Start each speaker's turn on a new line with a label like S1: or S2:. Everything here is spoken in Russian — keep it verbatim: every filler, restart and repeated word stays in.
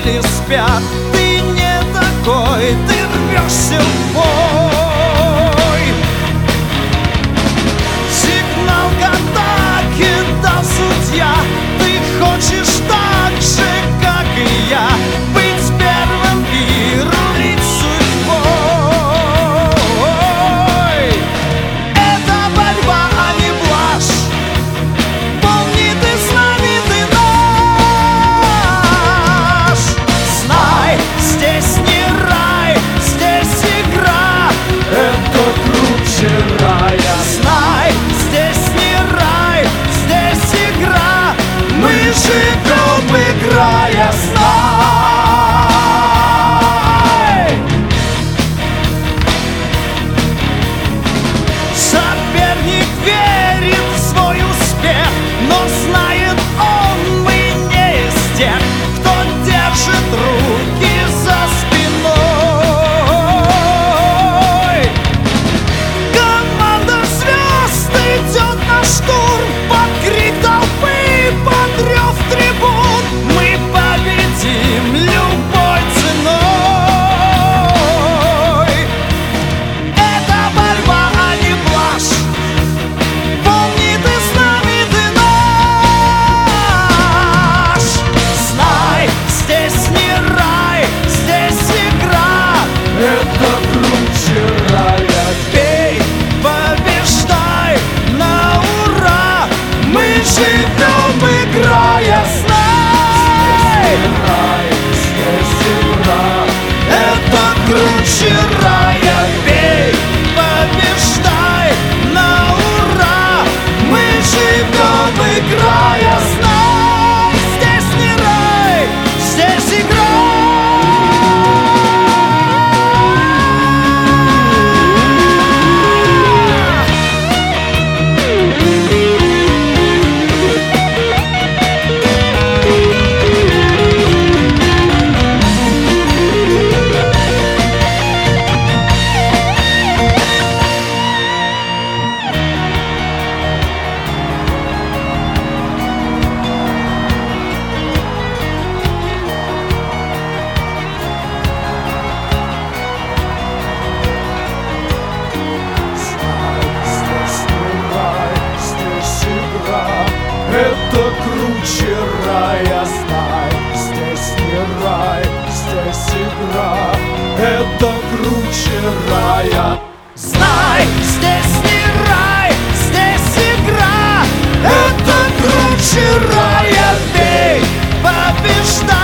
S1: или спят. Ты не такой, ты рвешься в бой. Сигнал к атаке дал судья. Ты хочешь так же, как и я, быть первым и рулить судьбой. Это борьба, а не блажь. Помни, ты с нами, ты наш. Знай, здесь не рай, здесь игра.
S2: Это круче рая.
S1: Знай, здесь не рай, здесь игра. Мы живем, играя, знай. Соперник верит в свой успех, но знает он, мы не из тех, кто держит руки за спиной. Команда звезд идет на штурм под крик толпы, под рев трибун. Мы победим любой ценой. Это борьба, а не блажь. Помни, ты с нами, ты наш. Знай, здесь не рай, здесь игра.
S2: Это круче рая.
S1: Бей, побеждай на ура. Мы живем, играя, знай.
S2: Рай, здесь игра.
S1: Это круче рая. Бей, побеждай на ура. Мы живем, играя, знай. Здесь не рай, здесь игра.
S2: Здесь не рай, здесь игра. Это круче рая. Знай, здесь не рай, здесь игра. Это круче рая.
S1: Знай, здесь не рай, здесь игра. Это круче рая. Бей, побеждай.